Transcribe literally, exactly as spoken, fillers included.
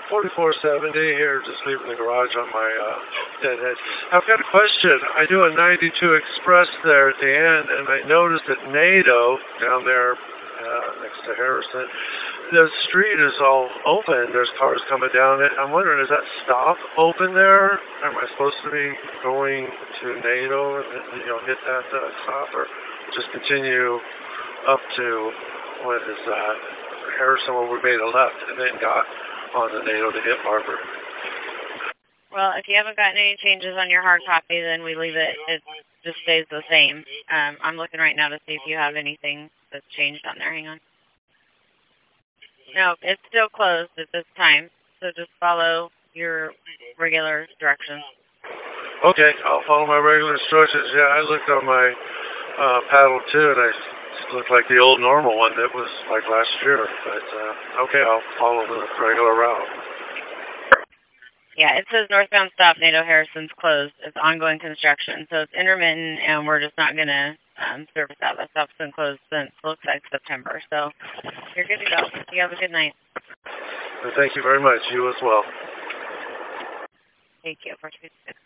forty-four seventy here, just leaving the garage on my uh, deadhead. I've got a question. I do a ninety-two Express there at the end, and I noticed that NATO, down there uh, next to Harrison, the street is all open. There's cars coming down it. I'm wondering, is that stop open there? Am I supposed to be going to NATO and, you know, hit that uh, stop, or just continue up to, what is that, Harrison, where we made a left and then got on the NATO to hit Barber? Well, if you haven't gotten any changes on your hard copy, then we leave it. It just stays the same. Um, I'm looking right now to see if you have anything that's changed on there. Hang on. No, it's still closed at this time, so just follow your regular directions. Okay, I'll follow my regular instructions. Yeah, I looked on my uh, paddle too, and I it looked like the old normal one that was like last year. But uh, okay, I'll follow the regular route. Yeah, it says northbound stop, NATO Harrison's closed. It's ongoing construction, so it's intermittent, and we're just not going to um, service that. That stop's been closed since, looks like, September. So you're good to go. You have a good night. Thank you very much. You as well. Thank you.